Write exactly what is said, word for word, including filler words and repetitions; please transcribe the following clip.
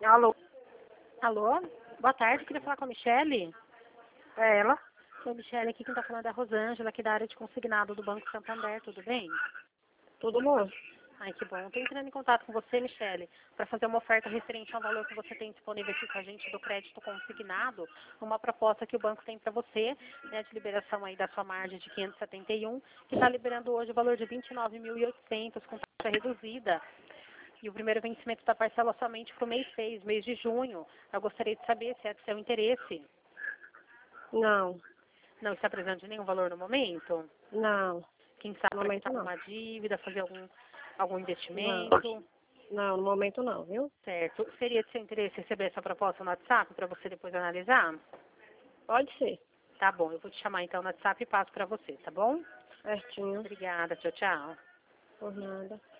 Alô, Alô? Boa tarde, queria falar com a Michele. é ela? Oi, Michele, aqui quem está falando é a Rosângela, aqui da área de consignado do Banco Santander, tudo bem? Tudo bom? Ai, que bom. Estou entrando em contato com você, Michele, para fazer uma oferta referente ao valor que você tem disponível aqui com a gente do crédito consignado, uma proposta que o banco tem para você, né, de liberação aí da sua margem de quinhentos e setenta e um, que está liberando hoje o valor de vinte e nove mil e oitocentos com taxa reduzida. E o primeiro vencimento da parcela somente para o mês seis, mês de junho. Eu gostaria de saber se é do seu interesse. Não, Não está precisando de nenhum valor no momento? não, Quem sabe no para momento quitar não. uma dívida, fazer algum, algum Não, investimento? não, no momento não, viu? Certo. Seria de seu interesse receber essa proposta no WhatsApp para você depois analisar? Pode ser. Tá bom, eu vou te chamar então no WhatsApp e passo para você, tá bom? Certinho, Obrigada, tchau, tchau. por nada.